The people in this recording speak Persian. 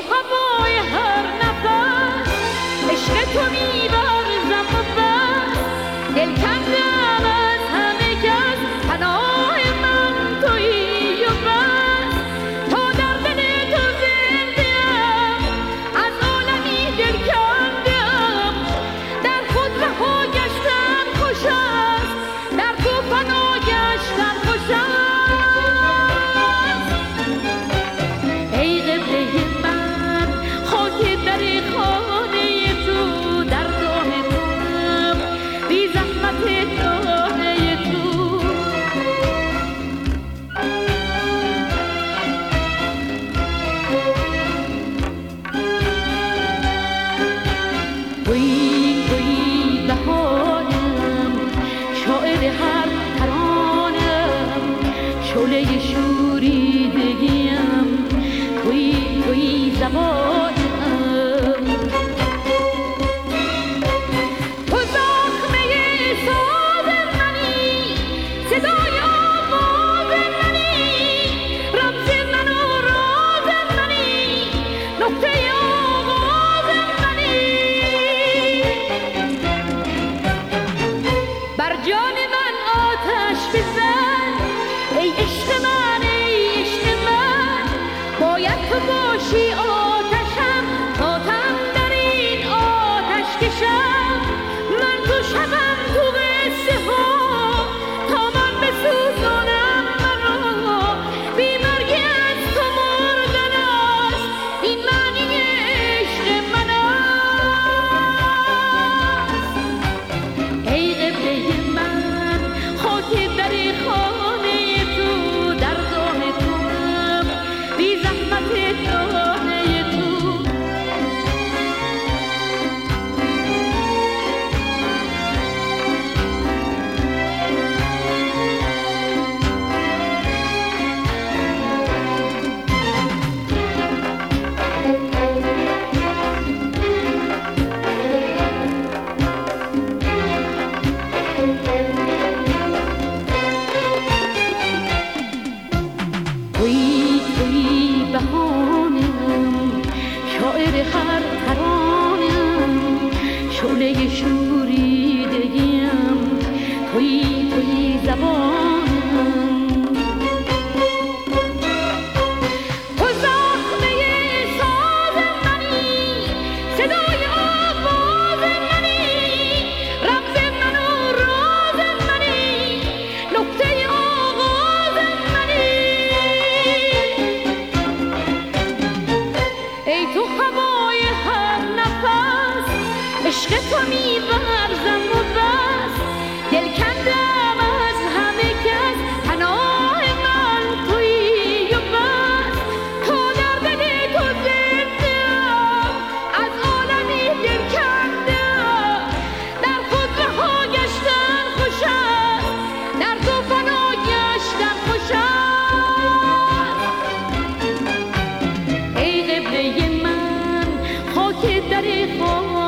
هوای هر نفس عشق تو می‌ورزم و بس دل کندم از همه کس پناه من تویی و بس تا در دل تو زنده‌ام از عالمی دل کندم در خود رها گشتن خوش است در تو فنا گشتن خوش است ای قبله من خاک در خانه تو در راه توام بی زحمت راه تو تویی تویی بهارم شاعر هر ترانم شعله شوریدگیم تویی تویی زبانم تو زخمه ساز منی صدای آواز منی رمز من و راز منی نقطه آغاز منی بر جان من آتش بزن ای عشق من ای عشق من باید تو باشی آتشم تاتم در این آتش کشم من تو شبم تو قصه ها تا من بسوزانم مرا بی مرگی از تو مردن است این معنی عشق من است ای قبله من خاک در خانه تو در راه توام بی زحمت راه تو تویی تویی بهانم شاعر هر ترانم شعله شوریدگیم تویی تویی زبانم تو زخمه ساز منی صدای آواز منی رمز من و راز منی نقطه آغاز منی ای تو هوای هر نفس عشق تو می‌ورزم و بس دل کندم از همه کس پناه من تویی و بس تا در دل تو زنده‌ام از عالمی دل کندم در خود رها گشتن خوش است در تو فنا گشتن خوش است ای قبله من خاک در خانه